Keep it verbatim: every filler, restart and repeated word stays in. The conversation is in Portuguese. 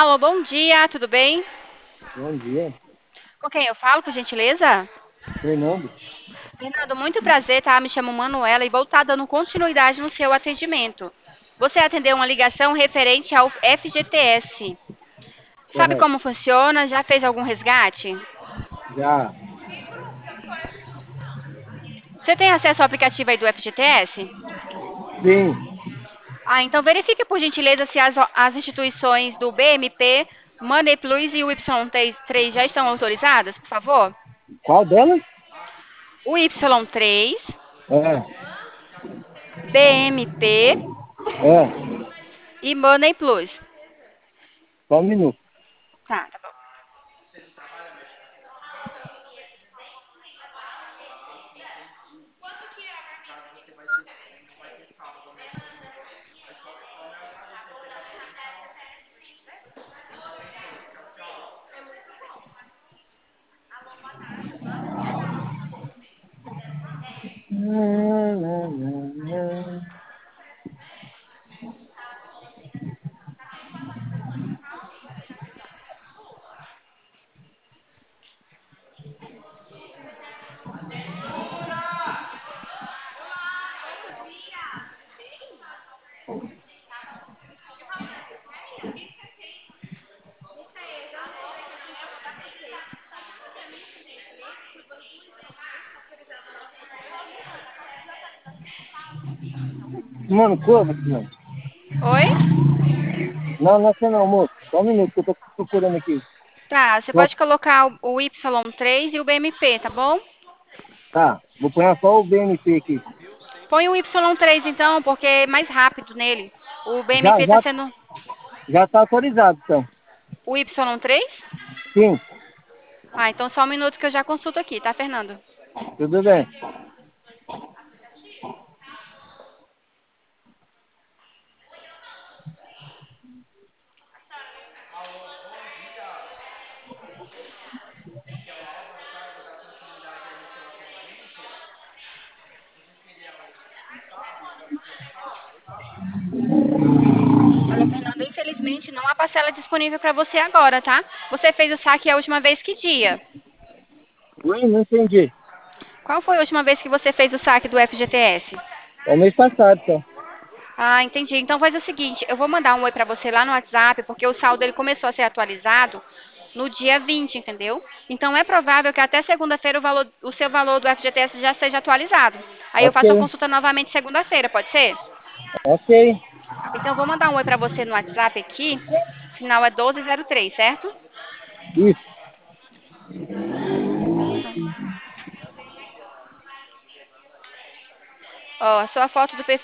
Alô, bom dia, tudo bem? Bom dia, Com quem eu falo, por gentileza? Fernando. Fernando, muito prazer, tá? Me chamo Manuela e vou estar dando continuidade no seu atendimento. Você atendeu uma ligação referente ao F G T S. Sabe Correto. como funciona? Já fez algum resgate? Já. Você tem acesso ao aplicativo aí do F G T S? Sim. Ah, então verifique por gentileza se as, as instituições do B M P, Money Plus e o Y três já estão autorizadas, por favor. Qual delas? O Y três, É. B M P É. e Money Plus. Só um minuto. Tá, tá bom. Mano, como, mano? Oi? Não, não é você não, moço. Só um minuto que eu tô procurando aqui. Tá, você Só- pode colocar o o Y três e o B M P, tá bom? Tá, vou pôr só o B N P aqui. Põe o Y três então, porque é mais rápido nele. O Já, B M P tá já, sendo já tá autorizado, então. o Y três? Sim, Ah, então só um minuto que eu já consulto aqui, tá, Fernando? tudo bem. Olha, Fernando, infelizmente não há parcela disponível para você agora, tá? Você fez o saque a última vez que dia? Oi, não entendi. Qual foi a última vez que você fez o saque do F G T S? É o mês passado, então. Ah, entendi. Então faz o seguinte, eu vou mandar um oi para você lá no WhatsApp, porque o saldo ele começou a ser atualizado no dia vinte, entendeu? Então é provável que até segunda-feira o, valor- o seu valor do F G T S já seja atualizado. Aí eu Ok, faço a consulta novamente segunda-feira, pode ser? ok. Então eu vou mandar um oi para você no WhatsApp aqui. O final é doze zero três, certo? Isso. Ó, a sua foto do perfil